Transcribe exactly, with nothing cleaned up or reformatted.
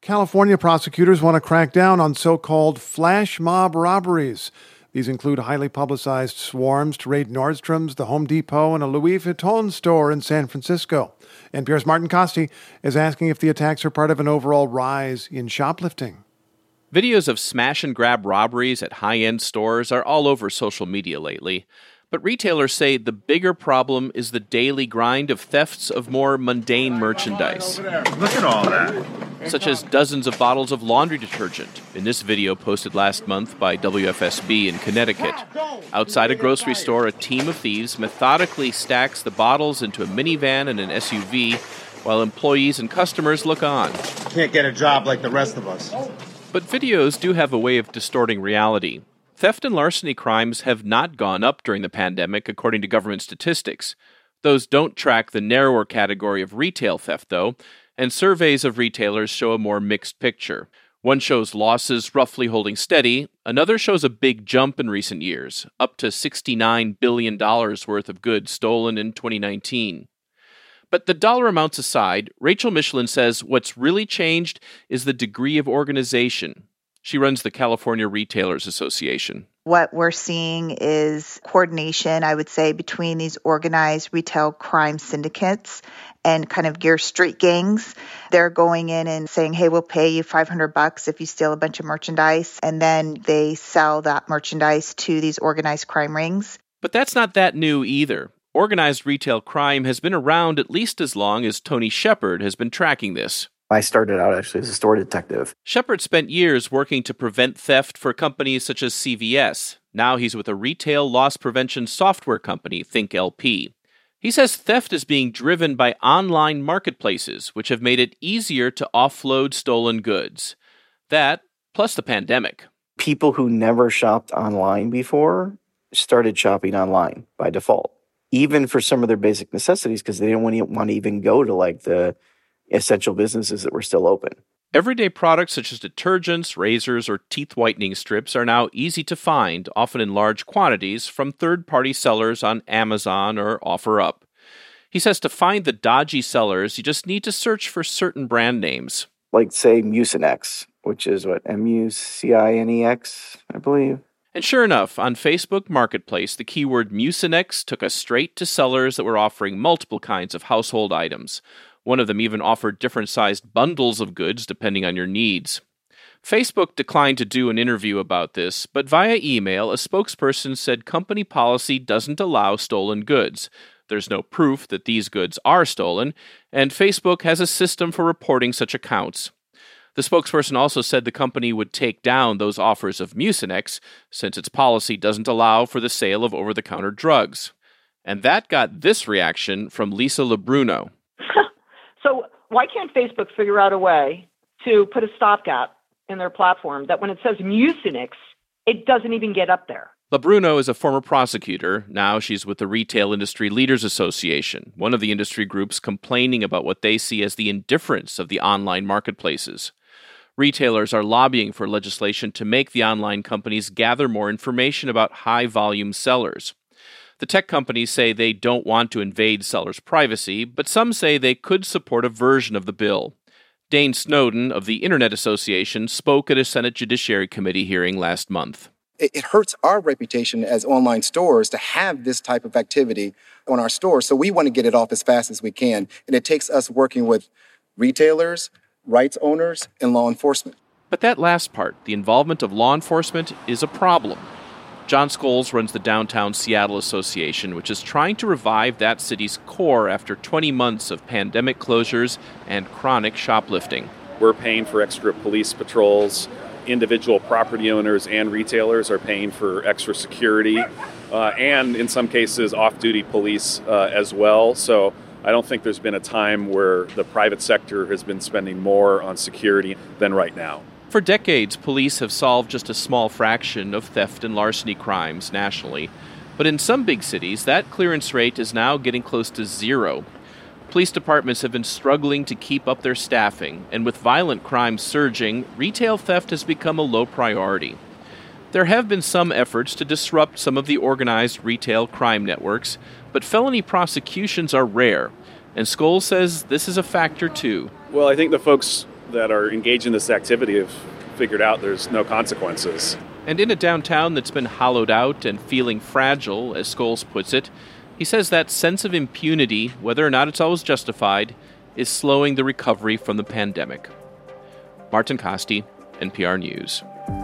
California prosecutors want to crack down on so-called flash mob robberies. These include highly publicized swarms to raid Nordstrom's, the Home Depot, and a Louis Vuitton store in San Francisco. N P R's Martin Costi is asking if the attacks are part of an overall rise in shoplifting. Videos of smash-and-grab robberies at high-end stores are all over social media lately. But retailers say the bigger problem is the daily grind of thefts of more mundane merchandise. Look at all that. Such as dozens of bottles of laundry detergent, in this video posted last month by W F S B in Connecticut. Outside a grocery store, a team of thieves methodically stacks the bottles into a minivan and an S U V, while employees and customers look on. Can't get a job like the rest of us. But videos do have a way of distorting reality. Theft and larceny crimes have not gone up during the pandemic, according to government statistics. Those don't track the narrower category of retail theft, though, and surveys of retailers show a more mixed picture. One shows losses roughly holding steady. Another shows a big jump in recent years, up to sixty-nine billion dollars worth of goods stolen in twenty nineteen. But the dollar amounts aside, Rachel Michelin says what's really changed is the degree of organization. She runs the California Retailers Association. What we're seeing is coordination, I would say, between these organized retail crime syndicates and kind of gear street gangs. They're going in and saying, hey, we'll pay you five hundred bucks if you steal a bunch of merchandise. And then they sell that merchandise to these organized crime rings. But that's not that new either. Organized retail crime has been around at least as long as Tony Shepard has been tracking this. I started out actually as a store detective. Shepard spent years working to prevent theft for companies such as C V S. Now he's with a retail loss prevention software company, Think L P. He says theft is being driven by online marketplaces, which have made it easier to offload stolen goods. That, plus the pandemic. People who never shopped online before started shopping online by default, even for some of their basic necessities, because they didn't want to, want to even go to like the essential businesses that were still open. Everyday products such as detergents, razors, or teeth whitening strips are now easy to find, often in large quantities, from third-party sellers on Amazon or OfferUp. He says to find the dodgy sellers, you just need to search for certain brand names. Like, say, Mucinex, which is what, M U C I N E X, I believe. And sure enough, on Facebook Marketplace, the keyword Mucinex took us straight to sellers that were offering multiple kinds of household items. One of them even offered different-sized bundles of goods depending on your needs. Facebook declined to do an interview about this, but via email, a spokesperson said company policy doesn't allow stolen goods. There's no proof that these goods are stolen, and Facebook has a system for reporting such accounts. The spokesperson also said the company would take down those offers of Mucinex, since its policy doesn't allow for the sale of over-the-counter drugs. And that got this reaction from Lisa Labruno. So why can't Facebook figure out a way to put a stopgap in their platform that when it says Mucinex, it doesn't even get up there? Labruno is a former prosecutor. Now she's with the Retail Industry Leaders Association, one of the industry groups complaining about what they see as the indifference of the online marketplaces. Retailers are lobbying for legislation to make the online companies gather more information about high-volume sellers. The tech companies say they don't want to invade sellers' privacy, but some say they could support a version of the bill. Dane Snowden of the Internet Association spoke at a Senate Judiciary Committee hearing last month. It hurts our reputation as online stores to have this type of activity on our stores, so we want to get it off as fast as we can. And it takes us working with retailers, rights owners, and law enforcement. But that last part, the involvement of law enforcement, is a problem. John Scholes runs the Downtown Seattle Association, which is trying to revive that city's core after twenty months of pandemic closures and chronic shoplifting. We're paying for extra police patrols. Individual property owners and retailers are paying for extra security, uh, and in some cases, off-duty police uh, as well. So I don't think there's been a time where the private sector has been spending more on security than right now. For decades, police have solved just a small fraction of theft and larceny crimes nationally. But in some big cities, that clearance rate is now getting close to zero. Police departments have been struggling to keep up their staffing, and with violent crime surging, retail theft has become a low priority. There have been some efforts to disrupt some of the organized retail crime networks, but felony prosecutions are rare, and Scholes says this is a factor too. Well, I think the folks that are engaged in this activity have figured out there's no consequences. And in a downtown that's been hollowed out and feeling fragile, as Scholes puts it, he says that sense of impunity, whether or not it's always justified, is slowing the recovery from the pandemic. Martin Kaste, N P R News.